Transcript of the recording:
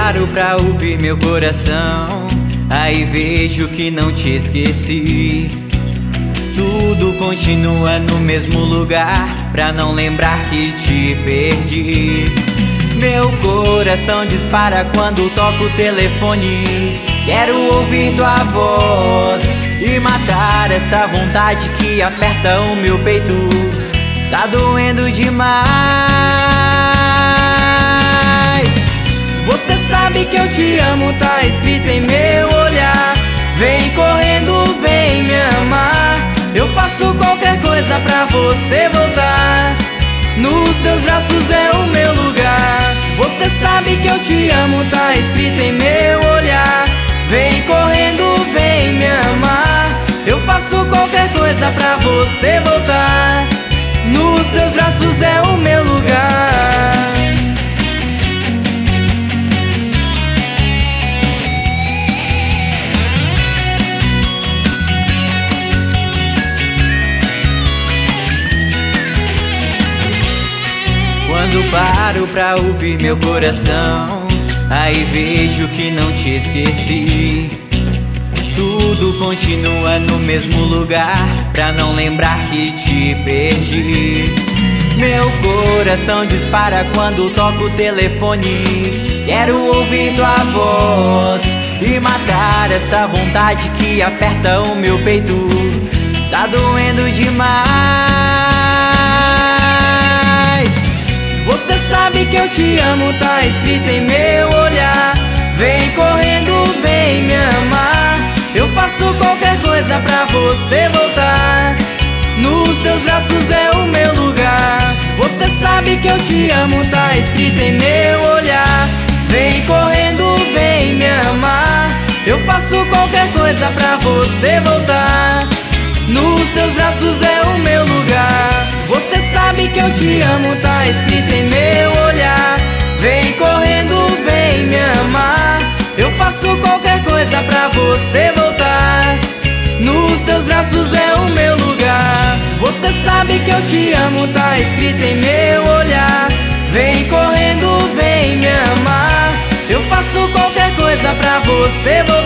paro pra ouvir meu coração, aí vejo que não te esqueci. Tudo continua no mesmo lugar, pra não lembrar que te perdi. Meu coração dispara quando toco o telefone. Quero ouvir tua voz e matar esta vontade que aperta o meu peito. Tá doendo demais. Você sabe que eu te amo, tá escrito em meu olhar. Vem correndo, vem me amar. Eu faço qualquer coisa pra você voltar. Nos teus braços é o meu lugar. Você sabe que eu te amo, tá escrito em meu olhar. Vem correndo, vem me amar. Eu faço qualquer coisa pra você voltar. Nos teus braços é o meu lugar. Quando paro pra ouvir meu coração, aí vejo que não te esqueci. Tudo continua no mesmo lugar, pra não lembrar que te perdi. Meu coração dispara quando toco o telefone. Quero ouvir tua voz e matar esta vontade que aperta o meu peito. Tá doendo demais. Você sabe que eu te amo, tá escrito em meu olhar. Vem correndo, vem me amar. Eu faço qualquer coisa pra você voltar. Nos teus braços é o meu lugar. Você sabe que eu te amo, tá escrito em meu olhar. Vem correndo, vem me amar. Eu faço qualquer coisa pra você voltar. Nos teus braços é o meu lugar. Você sabe que eu te amo, tá escrito em meu olhar. Vem correndo, vem me amar. Eu faço qualquer coisa pra você voltar. Nos teus braços é o meu lugar. Você sabe que eu te amo, tá escrito em meu olhar. Vem correndo, vem me amar. Eu faço qualquer coisa pra você voltar.